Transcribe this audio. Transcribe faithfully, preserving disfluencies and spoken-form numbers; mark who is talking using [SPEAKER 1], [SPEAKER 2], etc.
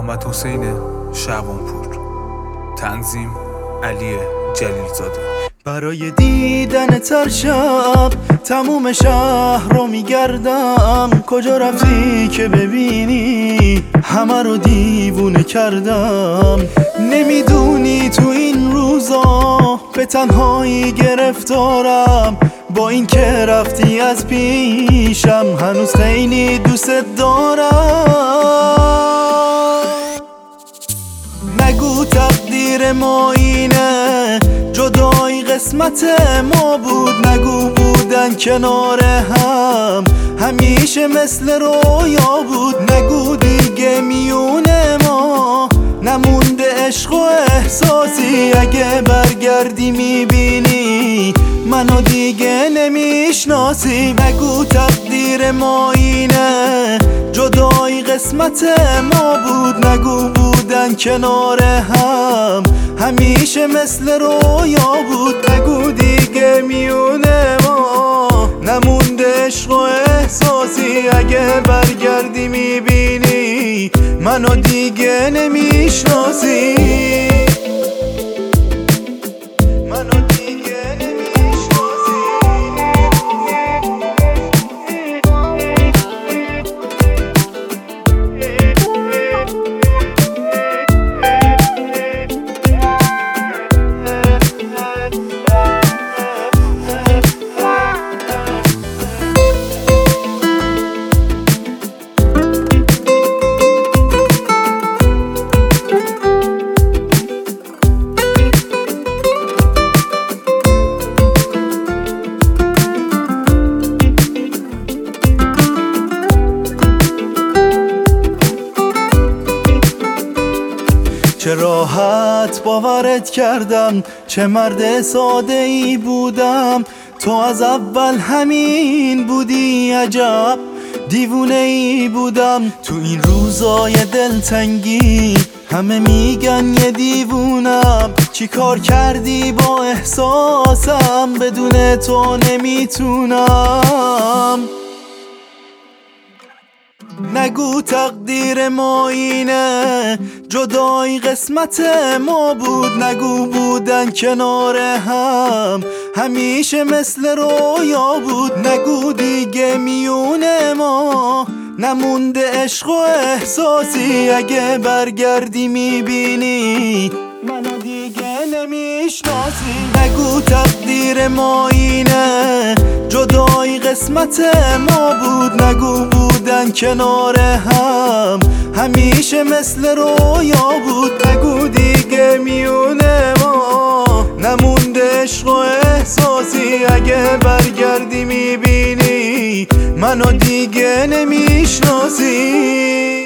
[SPEAKER 1] محمد حسین شعبانپور. تنظیم علی جلیلزاده.
[SPEAKER 2] برای دیدن تر شب تموم شهر رو میگردم، کجا رفتی که ببینی همه رو دیوونه کردم. نمیدونی تو این روزا به تنهایی گرفتارم، با این که رفتی از پیشم هنوز خیلی دوست دارم. نگو تقدیر ما اینه، جدایی قسمت ما بود. نگو بودن کنار هم همیشه مثل رویا بود. نگو دیگه میونه ما نمونده عشق و احساسی، اگه برگردی میبینی منو دیگه نمیشناسی. نگو تقدیر ما اینه، جدایی قسمت ما بود. نگو بودن کنار هم همیشه مثل رویا بود. نگو دیگه میونه ما نمونده عشق و احساسی، اگه برگردی میبینی منو دیگه نمیشناسی. منو دیگه نمیشناسی. چه راحت باورت کردم، چه مرد ساده ای بودم. تو از اول همین بودی، عجب دیوونه ای بودم. تو این روزای دلتنگی همه میگن یه دیوونم. چی کار کردی با احساسم، بدون تو نمیتونم. نگو تقدیر ما اینه، جدایی قسمت ما بود. نگو بودن کنار هم همیشه مثل رویا بود. نگو دیگه میونه ما نمونده عشق و احساسی، اگه برگردی میبینی منو دیگه نمیشناسی. نگو تقدیر ما اینه، جدایی قسمت ما بود. نگو بودن کنار هم همیشه مثل رویا بود. نگو دیگه میونه ما نمونده عشق و احساسی، اگه برگردی میبینی منو دیگه نمیشناسی.